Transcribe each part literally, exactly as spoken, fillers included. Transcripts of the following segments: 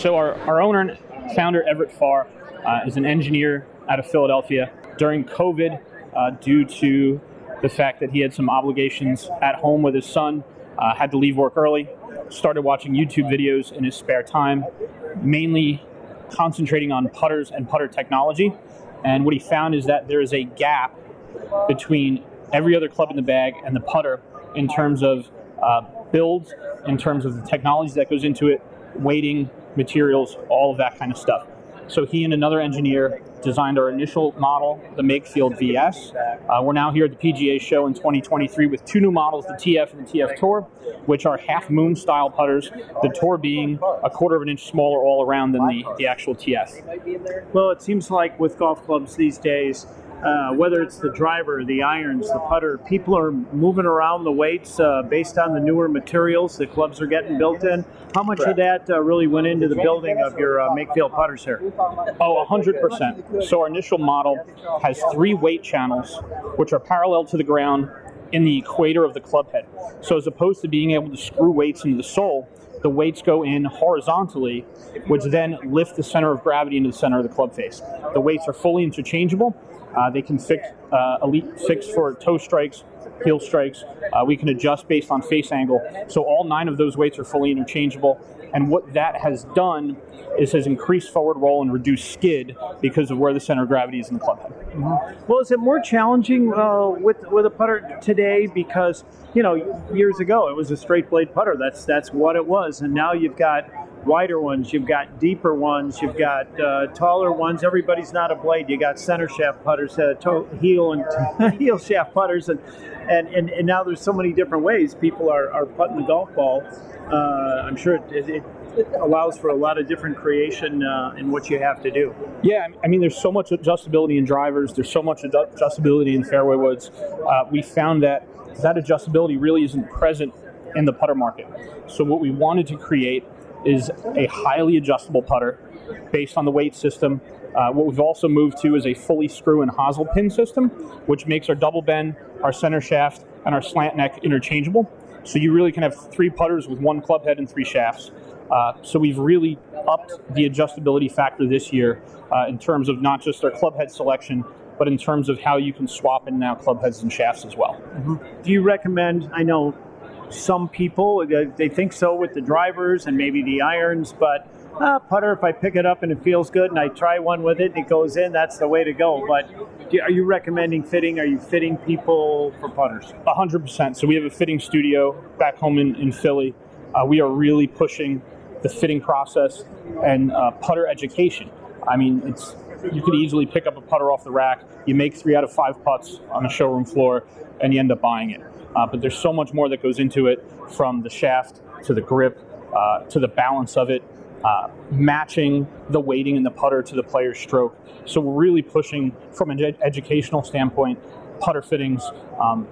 So our, our owner and founder, Everett Farr, uh, is an engineer out of Philadelphia. During COVID, uh, due to the fact that he had some obligations at home with his son, uh, had to leave work early, started watching YouTube videos in his spare time, mainly concentrating on putters and putter technology. And what he found is that there is a gap between every other club in the bag and the putter in terms of uh, build, in terms of the technology that goes into it, weighting, materials, all of that kind of stuff. So he and another engineer designed our initial model, the Makefield V S. Uh, we're now here at the P G A show in twenty twenty-three with two new models, the T F and the T F Tour, which are half moon style putters, the Tour being a quarter of an inch smaller all around than the, the actual T F. Well, it seems like with golf clubs these days, Uh, whether it's the driver, the irons, the putter, people are moving around the weights uh, based on the newer materials the clubs are getting built in. How much Correct. of that uh, really went into the building of your uh, Makefield putters here? Oh, one hundred percent. So our initial model has three weight channels, which are parallel to the ground in the equator of the club head. So as opposed to being able to screw weights into the sole, the weights go in horizontally, which then lift the center of gravity into the center of the club face. The weights are fully interchangeable. Uh, they can fix, uh, elite fix for toe strikes, heel strikes. Uh, we can adjust based on face angle. So all nine of those weights are fully interchangeable. And what that has done is has increased forward roll and reduced skid because of where the center of gravity is in the club head. Mm-hmm. Well, is it more challenging uh, with with a putter today? Because, you know, years ago it was a straight blade putter. That's that's what it was. And now you've got wider ones, you've got deeper ones, you've got uh, taller ones. Everybody's not a blade. You got center shaft putters, uh, toe, heel and heel shaft putters, and, and and and now there's so many different ways people are, are putting the golf ball. Uh, I'm sure it, it, it allows for a lot of different creation uh, in what you have to do. Yeah, I mean, there's so much adjustability in drivers. There's so much adjustability in fairway woods. Uh, we found that that adjustability really isn't present in the putter market. So what we wanted to create is a highly adjustable putter based on the weight system. Uh, what we've also moved to is a fully screw and hosel pin system, which makes our double bend, our center shaft, and our slant neck interchangeable. So you really can have three putters with one club head and three shafts. Uh, so we've really upped the adjustability factor this year uh, in terms of not just our club head selection, but in terms of how you can swap in and out club heads and shafts as well. Mm-hmm. Do you recommend, I know some people, they think so with the drivers and maybe the irons, but uh, putter, if I pick it up and it feels good and I try one with it and it goes in, that's the way to go. But do, are you recommending fitting? Are you fitting people for putters? one hundred percent. So we have a fitting studio back home in, in Philly. Uh, we are really pushing the fitting process and uh, putter education. I mean, it's you could easily pick up a putter off the rack, you make three out of five putts on the showroom floor, and you end up buying it. Uh, but there's so much more that goes into it, from the shaft to the grip uh, to the balance of it, uh, matching the weighting in the putter to the player's stroke. So we're really pushing from an ed- educational standpoint, putter fittings, um,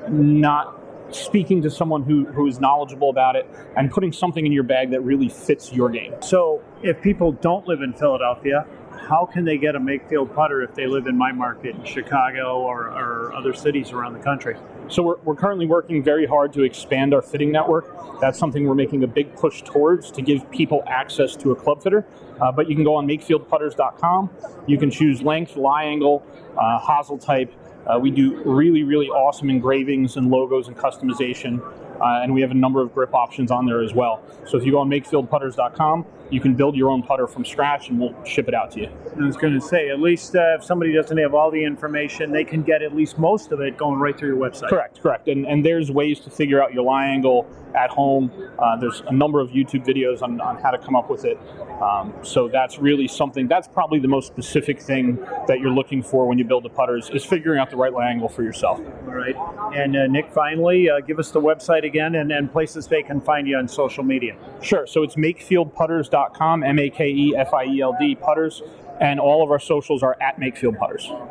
not speaking to someone who, who is knowledgeable about it and putting something in your bag that really fits your game. So if people don't live in Philadelphia, how can they get a Makefield putter if they live in my market in Chicago or, or other cities around the country? So we're, we're currently working very hard to expand our fitting network. That's something we're making a big push towards to give people access to a club fitter. Uh, but you can go on makefield putters dot com. You can choose length, lie angle, uh, hosel type. Uh, we do really, really awesome engravings and logos and customization. Uh, and we have a number of grip options on there as well. So if you go on makefield putters dot com, you can build your own putter from scratch and we'll ship it out to you. I was going to say, at least uh, if somebody doesn't have all the information, they can get at least most of it going right through your website. Correct, correct. And and there's ways to figure out your lie angle at home. Uh, there's a number of YouTube videos on, on how to come up with it. Um, so that's really something, that's probably the most specific thing that you're looking for when you build the putters, is figuring out the right lie angle for yourself. All right. And uh, Nick, finally, uh, give us the website again and, and places they can find you on social media. Sure. So it's makefield putters dot com, M A K E F I E L D, putters, and all of our socials are at Makefield Putters.